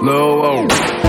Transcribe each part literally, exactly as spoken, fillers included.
Lil Whoa.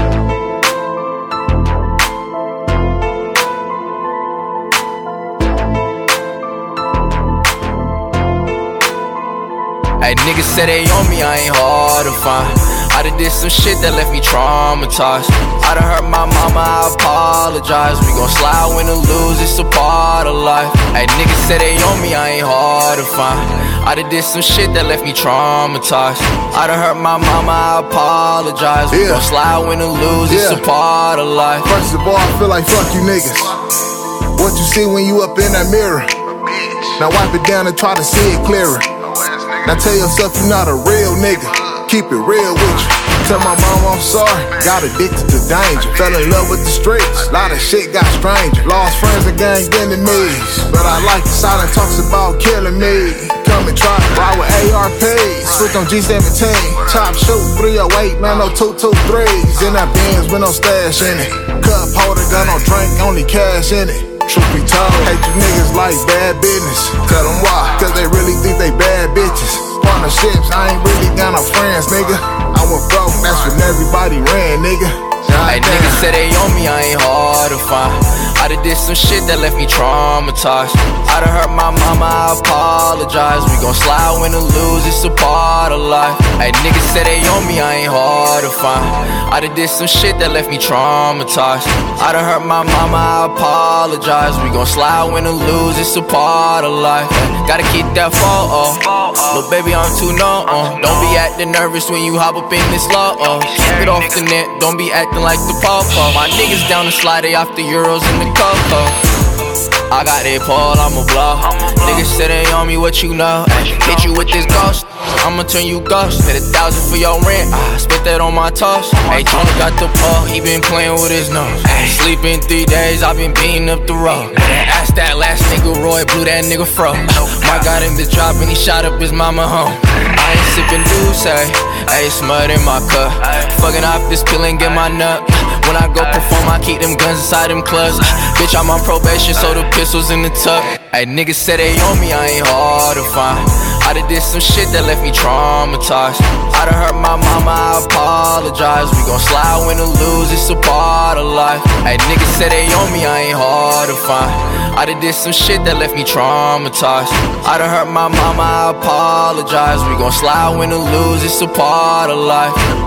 Hey, niggas say they on me, I ain't hard to find. I done did some shit that left me traumatized. I done hurt my mama, I apologize. We gon' slide, win or lose, it's a part of life. Hey, niggas say they on me, I ain't hard to find. I done did some shit that left me traumatized. I done hurt my mama, I apologize. We Yeah. gon' slide, win or lose, it's Yeah. a part of life. First of all, I feel like fuck you niggas. What you see when you up in that mirror? Now wipe it down and try to see it clearer. Now tell yourself you're not a real nigga. Keep it real with you. Tell my mama I'm sorry. Got addicted to danger. Fell in love with the streets. Lot of shit got stranger. Lost friends and gang enemies. But I like the silent talks about killing me. Come and try ride with A R Ps. Switch on G seventeen. Chop shoot three oh eight. Man, no two two threes. In that Benz with no stash in it. Cup holder, gun no drink, only cash in it. Truth be told, hate you niggas like bad business. Tell them why, cause they really think they bad bitches. Partnerships, I ain't really got no friends, nigga. I went broke, that's when everybody ran, nigga. Hey, niggas say they on me, I ain't hard to find. I done did some shit that left me traumatized. I done hurt my mama, I apologize. We gon' slide, win or lose, it's a part of life. Hey, niggas say they on me, I ain't hard to find. I done did some shit that left me traumatized. I done hurt my mama, I apologize. We gon' slide, win or lose, it's a part of life. Gotta keep that photo. But baby, I'm too numb. Uh. Don't be acting nervous when you hop up in this law. Uh. Keep it off the net, don't be acting like the pawpaw. My niggas down the slide, they off the euros in the coco. I got that pole, I'ma blow. Niggas say they on me, what you know? Ay, hit you with this ghost, I'ma turn you ghost. Hit a thousand for your rent, I spit that on my toast. Hey, Tony got the pole, he been playing with his nose. Ay, sleeping three days, I been beating up the road. Ask that last nigga Roy, blew that nigga fro. My got in the drop and he shot up his mama home. I ain't sippin' Douce, ayy, smut in my cup. Fucking off this pill and get my nut. When I go perform, I keep them guns inside them clubs. Bitch, I'm on probation, so the pistols in the tuck. Hey, niggas say they on me, I ain't hard to find. I done did some shit that left me traumatized. I done hurt my mama, I apologize. We gon' slide, win or lose, it's a part of life. Hey, niggas say they on me, I ain't hard to find. I done did some shit that left me traumatized. I done hurt my mama, I apologize. We gon' slide, win or lose, it's a part of life.